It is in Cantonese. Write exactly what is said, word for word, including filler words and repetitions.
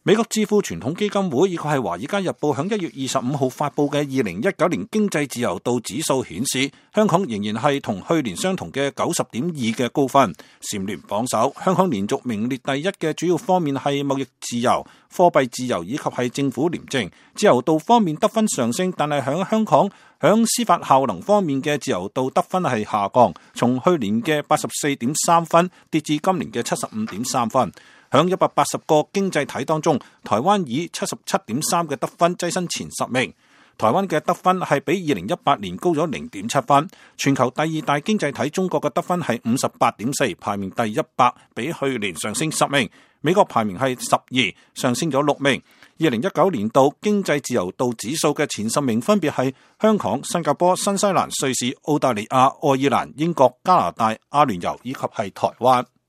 美國智庫傳統基金會以及係《華爾街日報》響一月二十五號發佈嘅二零一九年經濟自由度指數顯示，香港仍然係同去年相同嘅九十點二嘅高分，蟬聯榜首。香港連續名列第一嘅主要方面係貿易自由、貨幣自由以及係政府廉政。自由度方面得分上升，但係響香港響司法效能方面嘅自由度得分係下降，從去年嘅八十四點三分跌至今年嘅七十五點三分。響一百八十個經濟體當中，台灣以七十七點三嘅得分躋身前十名。台灣嘅得分係比二零一八年高咗零點七分。全球第二大經濟體中國嘅得分係五十八點四，排名第一百，比去年上升十名。美國排名係十二，上升咗六名。二零一九年度經濟自由度指數嘅前十名分別係香港、新加坡、新西蘭、瑞士、澳大利亞、愛爾蘭、英國、加拿大、阿聯酋以及係台灣。